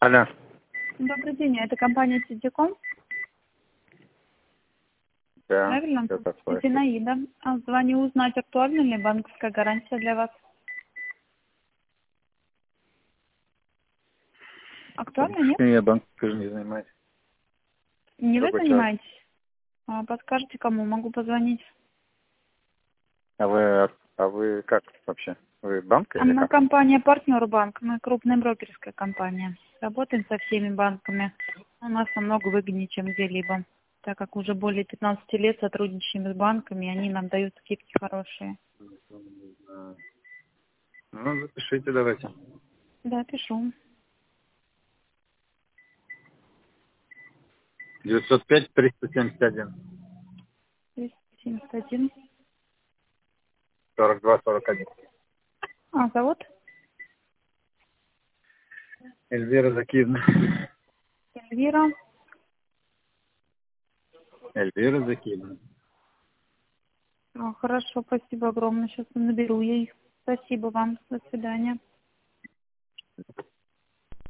Алло. Добрый день, это компания Ситиком, Да, правильно? что такое? Зинаида. Звоню узнать, актуальна ли банковская гарантия для вас. Актуально, нет? Я банком не занимаюсь. Не вы Другой человек. занимаетесь? Подскажите, кому могу позвонить? А вы как вообще? Вы банк или Мы как? компания «Партнер Банк», мы крупная брокерская компания. Работаем со всеми банками. У нас намного выгоднее, чем где-либо, так как уже более 15 лет сотрудничаем с банками, и они нам дают скидки хорошие. Ну, запишите давайте. Да, пишу. 905-371. 371. 42-41. Зовут? Эльвира Закиевна. Эльвира. Эльвира Закиевна. Хорошо, спасибо огромное. Сейчас наберу ей. Спасибо вам. До свидания.